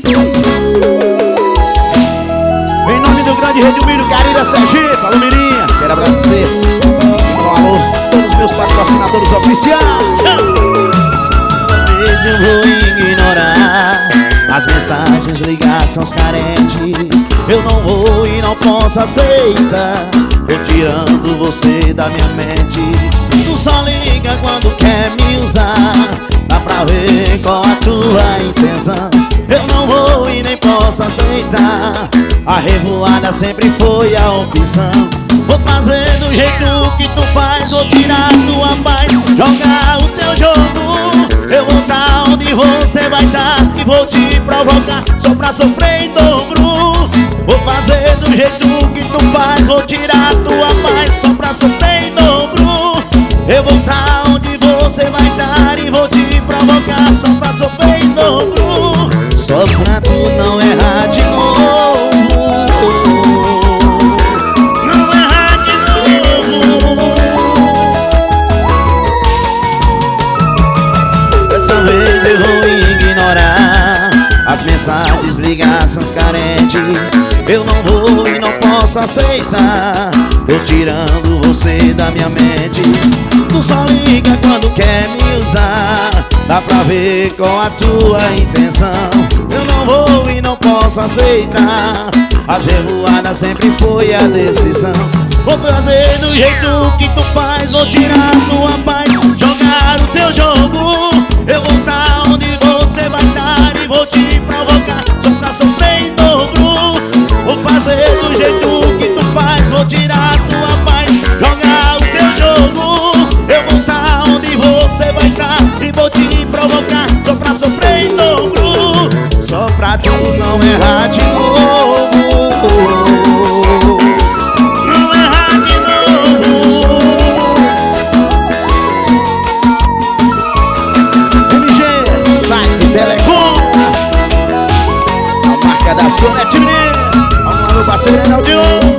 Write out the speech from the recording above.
Em nome do grande Rede Milho, Carira, Sergipe, alô Mirinha, quero agradecer. Um alô, todos os meus patrocinadores oficiais. Dessa vez eu vou ignorar as mensagens, ligações carentes. Eu não vou e não posso aceitar. Tô tirando você da minha mente. Tu só liga quando quer me usar. Dá pra ver qual a tua intenção. Eu não vou e nem posso aceitar. A revoada sempre foi a opção. Vou fazer do jeito que tu faz. Vou tirar tua paz, jogar o teu jogo. Eu vou estar onde você vai estar e vou te provocar só pra sofrer em dobro. Vou fazer do jeito que tu faz. Vou tirar tua paz só pra sofrer em dobro. Eu vou estar onde você vai estar e vou te provocar só pra sofrer em dobro. Só pra tu não errar de novo. Não errar de novo. Dessa vez eu vou ignorar as mensagens, ligações carentes. Eu não vou e não posso aceitar. Tô tirando você da minha mente. Tu só liga quando quer me usar. Dá pra ver qual a tua intenção. Eu não vou e não posso aceitar. As revoadas sempre foi a decisão. Vou fazer do jeito que tu faz. Vou tirar tua paz, jogar o teu jogo. Eu vou estar onde você vai estar e vou te provocar só pra sofrer em dobro. Vou fazer do jeito que tu faz. Vou tirar tua paz, jogar o teu jogo. Eu vou estar onde você vai estar e vou te provocar só pra sofrer em dobro. Só pra tu não errar de novo. Não errar de novo. MG, Site Telecom, a marca da Sonete Mineira. Vamos lá, meu parceiro Reinaldinho.